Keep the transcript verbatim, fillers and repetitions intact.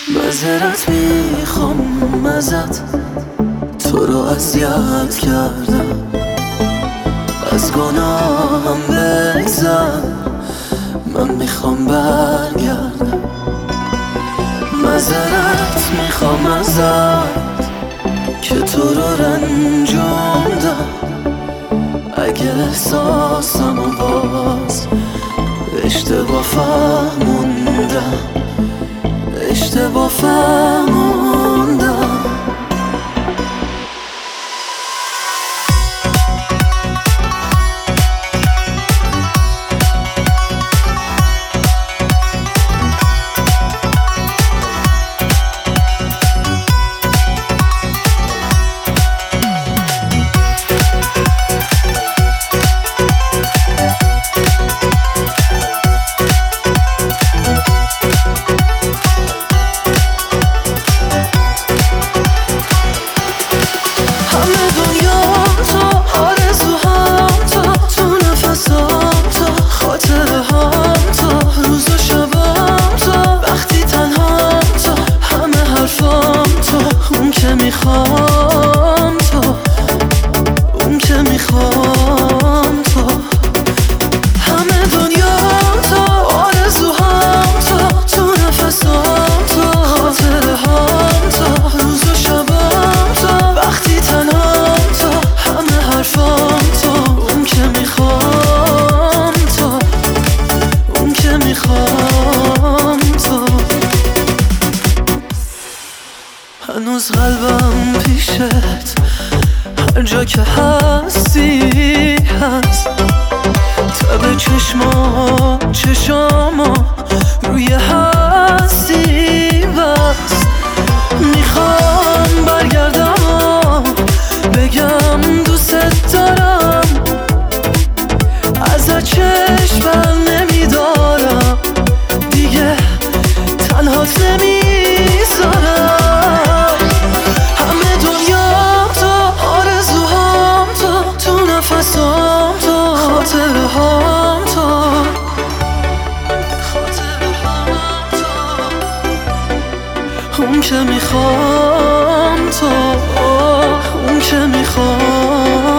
معذرت میخوام ازت، تو رو اذیت کردم، از گناهم بگذر، من میخوام برگردم. معذرت میخوام ازت که تو رو رنجوندم، اگه احساسم و باز اشتباه فهموندم، اشتباه فهموندم. میخوام تو، اون که میخوام تو، همه دنیا تو، آرزوهام تو، تو نفسام تو، خاطره هام تو، روز و شبام تو، وقتی تنهام تو، همه حرفام تو، اون که میخوام تو، اون که میخوام تو. هنوز قلبم پیشت، هر جا که هستی هست، تب چشما چشاما روی هستی بست. میخوام برگردم و بگم دوست دارم، ازت چشم بر نمیدارم، دیگه تنهات نمیذارم. نفسام تو، خاطره هام تو، خاطره هام تو، اون که میخوام تو، اون که میخوام